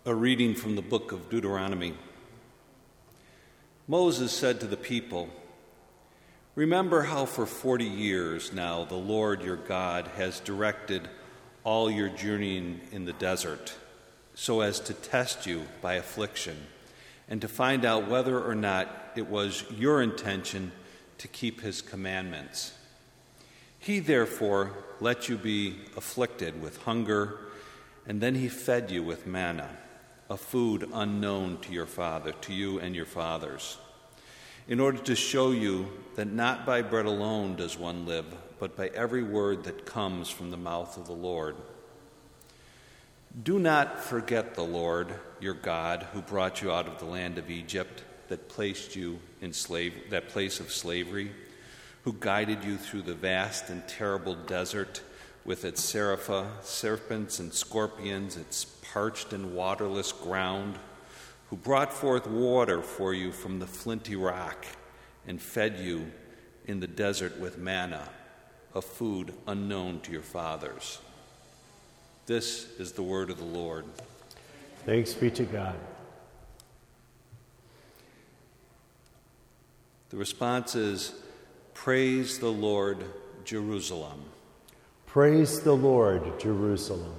A reading from the book of Deuteronomy. Moses said to the people, "Remember how for 40 years now the Lord your God has directed all your journeying in the desert, so as to test you by affliction, and to find out whether or not it was your intention to keep his commandments. He therefore let you be afflicted with hunger, and then he fed you with manna, a food unknown to you and your fathers, in order to show you that not by bread alone does one live, but by every word that comes from the mouth of the Lord. Do not forget the Lord your God, who brought you out of the land of Egypt, that placed you in that place of slavery, who guided you through the vast and terrible desert with its serpents and scorpions, its parched and waterless ground, who brought forth water for you from the flinty rock and fed you in the desert with manna, a food unknown to your fathers." This is the word of the Lord. Thanks be to God. The response is, "Praise the Lord, Jerusalem." Praise the Lord, Jerusalem.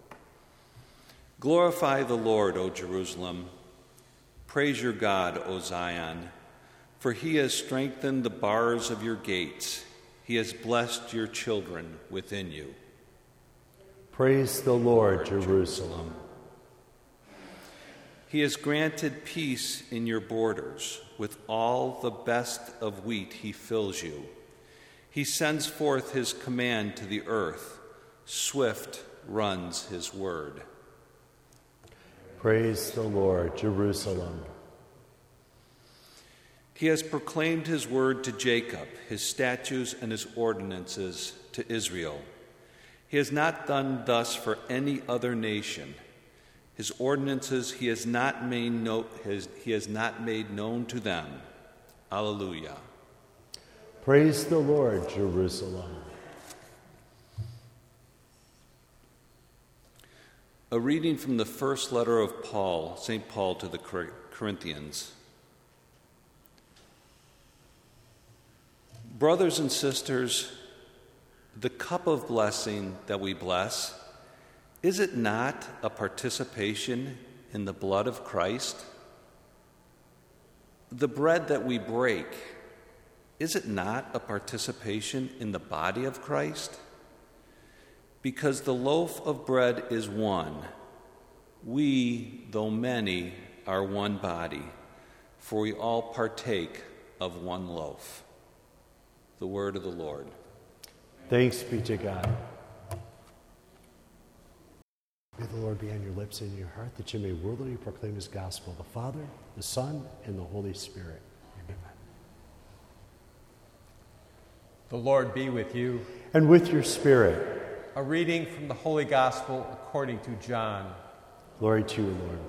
Glorify the Lord, O Jerusalem. Praise your God, O Zion, for he has strengthened the bars of your gates. He has blessed your children within you. Praise the Lord, Jerusalem. He has granted peace in your borders. With all the best of wheat he fills you. He sends forth his command to the earth. Swift runs his word. Praise the Lord, Jerusalem. He has proclaimed his word to Jacob, his statutes and his ordinances to Israel. He has not done thus for any other nation. His ordinances he has not made known to them. Alleluia. Praise the Lord, Jerusalem. A reading from the first letter of St. Paul to the Corinthians. Brothers and sisters, the cup of blessing that we bless, is it not a participation in the blood of Christ? The bread that we break, is it not a participation in the body of Christ? Because the loaf of bread is one. We, though many, are one body, for we all partake of one loaf. The word of the Lord. Thanks be to God. May the Lord be on your lips and in your heart, that you may worthily proclaim his gospel, the Father, the Son, and the Holy Spirit. Amen. The Lord be with you. And with your spirit. A reading from the Holy Gospel according to John. Glory to you, Lord.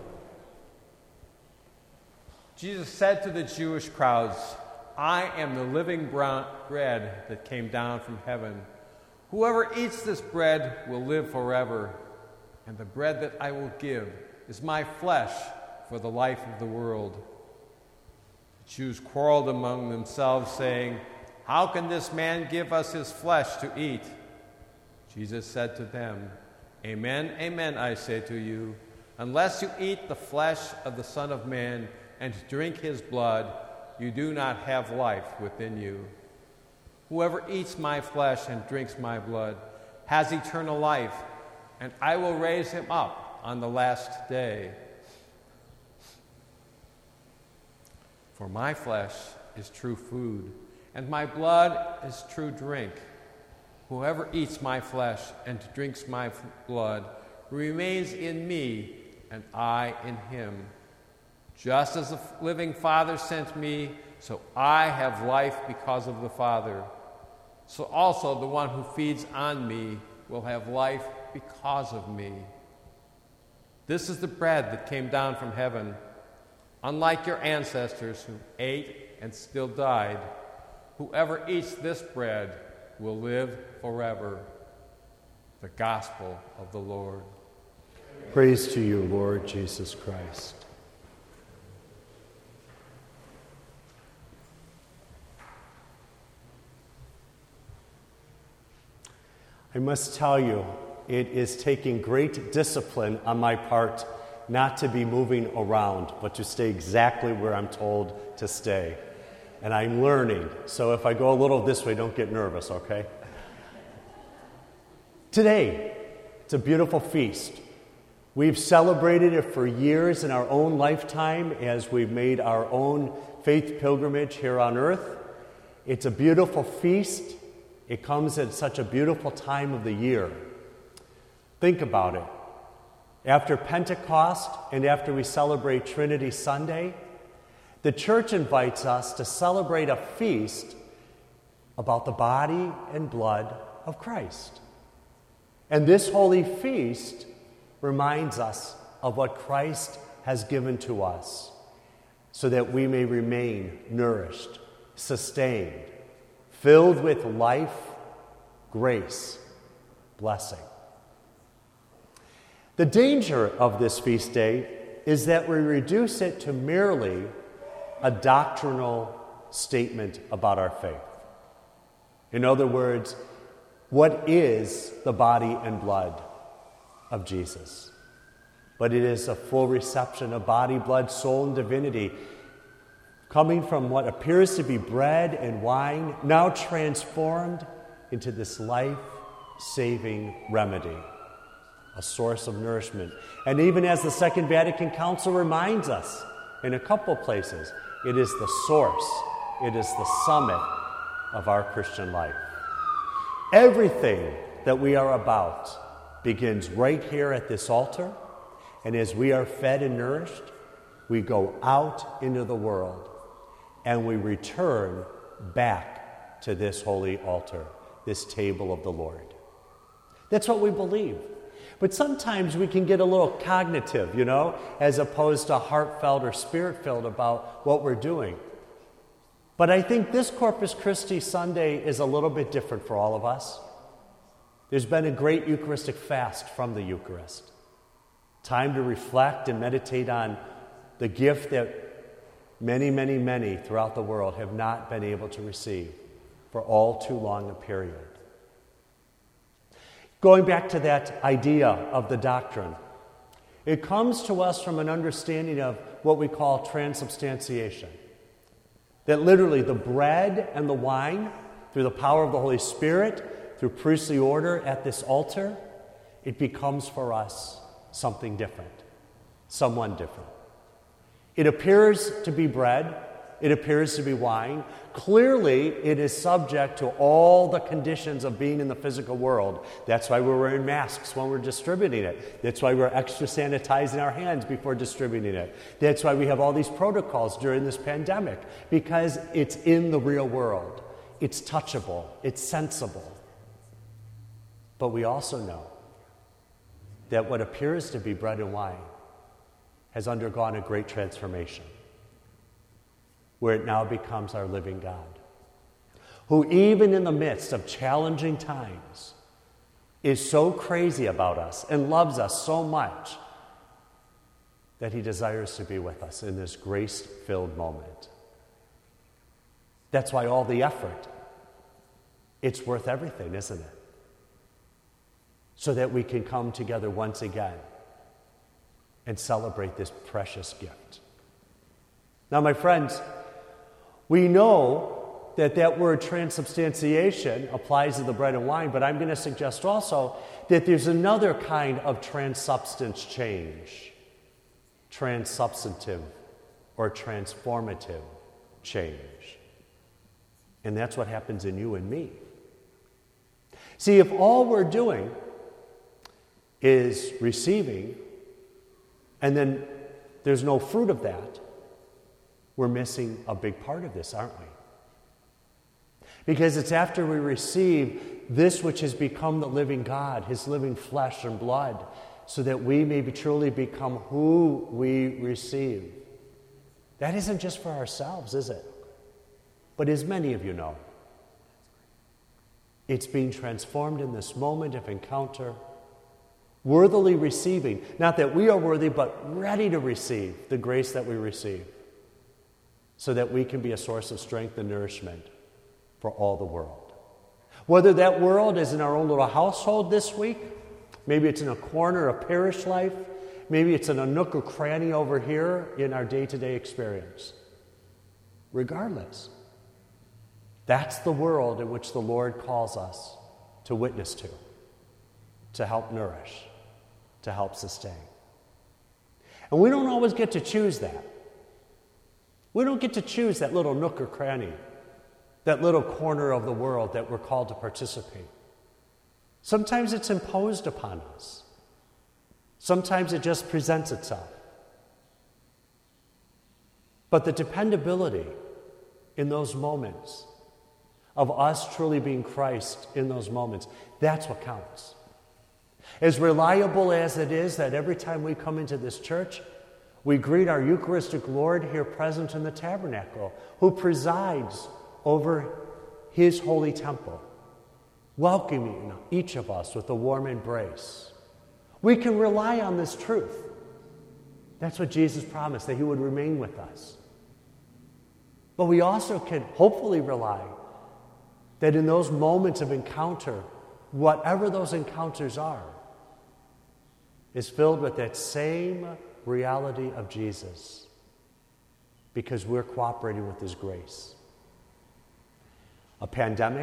Jesus said to the Jewish crowds, "I am the living bread that came down from heaven. Whoever eats this bread will live forever, and the bread that I will give is my flesh for the life of the world." The Jews quarreled among themselves, saying, "How can this man give us his flesh to eat?" Jesus said to them, "Amen, amen, I say to you, unless you eat the flesh of the Son of Man and drink his blood, you do not have life within you. Whoever eats my flesh and drinks my blood has eternal life, and I will raise him up on the last day. For my flesh is true food, and my blood is true drink. Whoever eats my flesh and drinks my blood remains in me, and I in him. Just as the living Father sent me, so I have life because of the Father. So also the one who feeds on me will have life because of me. This is the bread that came down from heaven. Unlike your ancestors who ate and still died, whoever eats this bread will live forever. The Gospel of the Lord. Praise to you, Lord Jesus Christ. I must tell you, it is taking great discipline on my part not to be moving around, but to stay exactly where I'm told to stay. And I'm learning, so if I go a little this way, don't get nervous, okay? Today, it's a beautiful feast. We've celebrated it for years in our own lifetime as we've made our own faith pilgrimage here on earth. It's a beautiful feast. It comes at such a beautiful time of the year. Think about it. After Pentecost and after we celebrate Trinity Sunday, the church invites us to celebrate a feast about the body and blood of Christ. And this holy feast reminds us of what Christ has given to us so that we may remain nourished, sustained, filled with life, grace, blessing. The danger of this feast day is that we reduce it to merely a doctrinal statement about our faith. In other words, what is the body and blood of Jesus? But it is a full reception of body, blood, soul, and divinity, coming from what appears to be bread and wine, now transformed into this life-saving remedy, a source of nourishment. And even as the Second Vatican Council reminds us in a couple places, it is the source, it is the summit of our Christian life. Everything that we are about begins right here at this altar, and as we are fed and nourished, we go out into the world and we return back to this holy altar, this table of the Lord. That's what we believe. But sometimes we can get a little cognitive, as opposed to heartfelt or spirit-filled about what we're doing. But I think this Corpus Christi Sunday is a little bit different for all of us. There's been a great Eucharistic fast from the Eucharist. Time to reflect and meditate on the gift that many, many, many throughout the world have not been able to receive for all too long a period. Going back to that idea of the doctrine, it comes to us from an understanding of what we call transubstantiation. That literally the bread and the wine, through the power of the Holy Spirit, through priestly order at this altar, it becomes for us something different, someone different. It appears to be bread, it appears to be wine. Clearly, it is subject to all the conditions of being in the physical world. That's why we're wearing masks when we're distributing it. That's why we're extra sanitizing our hands before distributing it. That's why we have all these protocols during this pandemic, because it's in the real world. It's touchable. It's sensible. But we also know that what appears to be bread and wine has undergone a great transformation, where it now becomes our living God, who even in the midst of challenging times is so crazy about us and loves us so much that he desires to be with us in this grace-filled moment. That's why all the effort, it's worth everything, isn't it? So that we can come together once again and celebrate this precious gift. Now, my friends, we know that word transubstantiation applies to the bread and wine, but I'm going to suggest also that there's another kind of transsubstance change, transsubstantive or transformative change. And that's what happens in you and me. See, if all we're doing is receiving, and then there's no fruit of that, we're missing a big part of this, aren't we? Because it's after we receive this which has become the living God, his living flesh and blood, so that we may truly become who we receive. That isn't just for ourselves, is it? But as many of you know, it's being transformed in this moment of encounter Worthily receiving, not that we are worthy, but ready to receive the grace that we receive, so that we can be a source of strength and nourishment for all the world. Whether that world is in our own little household this week, maybe it's in a corner of parish life, maybe it's in a nook or cranny over here in our day-to-day experience. Regardless, that's the world in which the Lord calls us to witness to help nourish, to help sustain. And we don't always get to choose that. We don't get to choose that little nook or cranny, that little corner of the world that we're called to participate. Sometimes it's imposed upon us. Sometimes it just presents itself. But the dependability in those moments of us truly being Christ in those moments, that's what counts. As reliable as it is that every time we come into this church, we greet our Eucharistic Lord here present in the tabernacle, who presides over his holy temple, welcoming each of us with a warm embrace. We can rely on this truth. That's what Jesus promised, that he would remain with us. But we also can hopefully rely that in those moments of encounter, whatever those encounters are, is filled with that same reality of Jesus, because we're cooperating with his grace. A pandemic,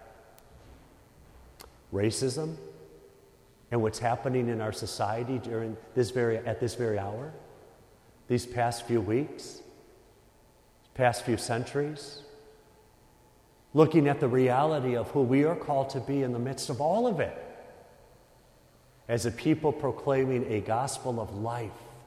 racism, and what's happening in our society at this very hour, these past few weeks, past few centuries, looking at the reality of who we are called to be in the midst of all of it, as a people proclaiming a gospel of life.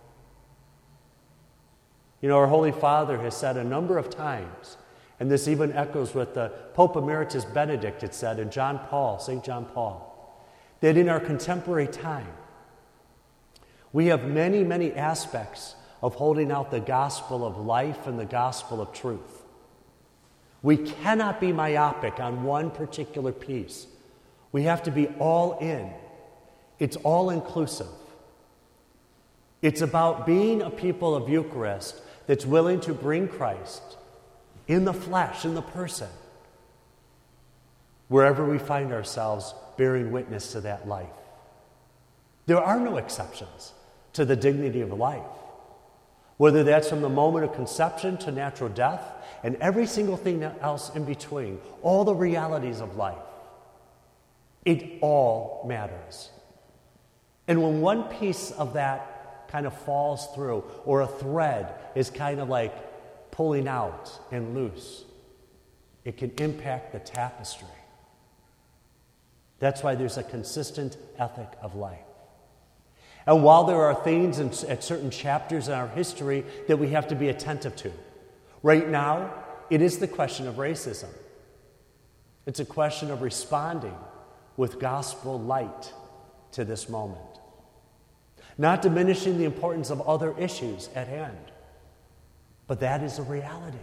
You know, our Holy Father has said a number of times, and this even echoes what the Pope Emeritus Benedict had said in St. John Paul, that in our contemporary time, we have many, many aspects of holding out the gospel of life and the gospel of truth. We cannot be myopic on one particular piece. We have to be all in. It's all inclusive. It's about being a people of Eucharist that's willing to bring Christ in the flesh, in the person, wherever we find ourselves bearing witness to that life. There are no exceptions to the dignity of life, whether that's from the moment of conception to natural death and every single thing else in between, all the realities of life. It all matters. And when one piece of that kind of falls through, or a thread is kind of like pulling out and loose, it can impact the tapestry. That's why there's a consistent ethic of life. And while there are things at certain chapters in our history that we have to be attentive to, right now, it is the question of racism. It's a question of responding with gospel light to this moment. Not diminishing the importance of other issues at hand, but that is a reality.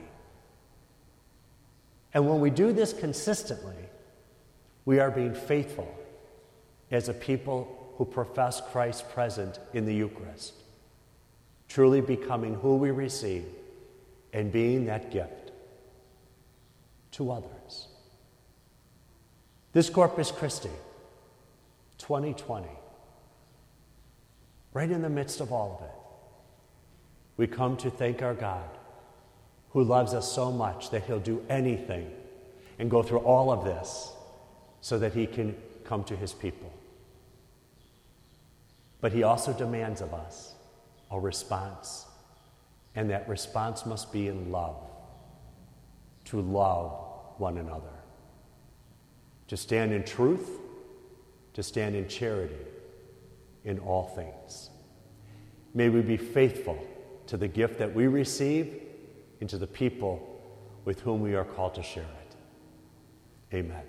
And when we do this consistently, we are being faithful as a people who profess Christ present in the Eucharist, truly becoming who we receive and being that gift to others. This Corpus Christi, 2020, right in the midst of all of it, we come to thank our God, who loves us so much that he'll do anything and go through all of this so that he can come to his people. But he also demands of us a response, and that response must be in love, to love one another, to stand in truth, to stand in charity in all things. May we be faithful to the gift that we receive and to the people with whom we are called to share it. Amen.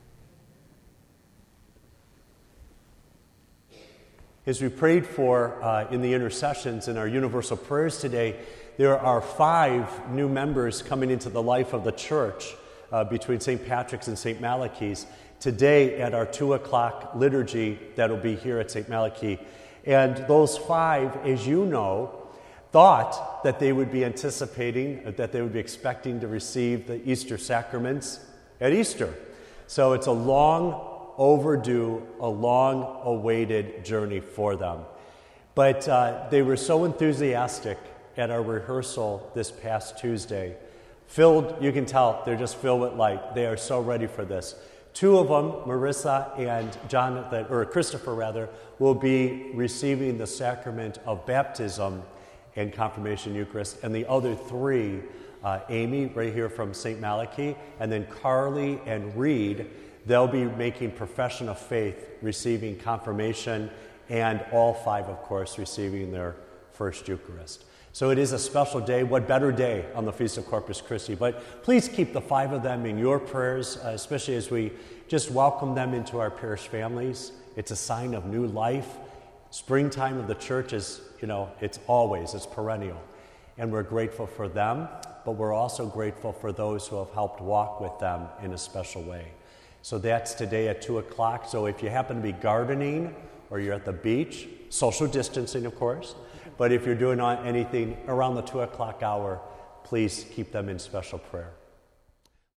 As we prayed for in the intercessions in our universal prayers today, there are 5 new members coming into the life of the church between St. Patrick's and St. Malachy's. today at our 2 o'clock liturgy that'll be here at St. Malachy. And those 5, as you know, thought that they would be anticipating, that they would be expecting to receive the Easter sacraments at Easter. So it's a long overdue, a long awaited journey for them. But they were so enthusiastic at our rehearsal this past Tuesday. Filled, you can tell, they're just filled with light. They are so ready for this. 2 of them, Marissa and Jonathan, or Christopher rather, will be receiving the sacrament of baptism and confirmation Eucharist. And the other 3, Amy, right here from St. Malachy, and then Carly and Reed, they'll be making profession of faith, receiving confirmation, and all 5, of course, receiving their first Eucharist. So it is a special day. What better day on the Feast of Corpus Christi? But please keep the 5 of them in your prayers, especially as we just welcome them into our parish families. It's a sign of new life. Springtime of the church is, it's perennial. And we're grateful for them, but we're also grateful for those who have helped walk with them in a special way. So that's today at 2 o'clock. So if you happen to be gardening or you're at the beach, social distancing, of course, but if you're doing anything around the 2 o'clock hour, please keep them in special prayer.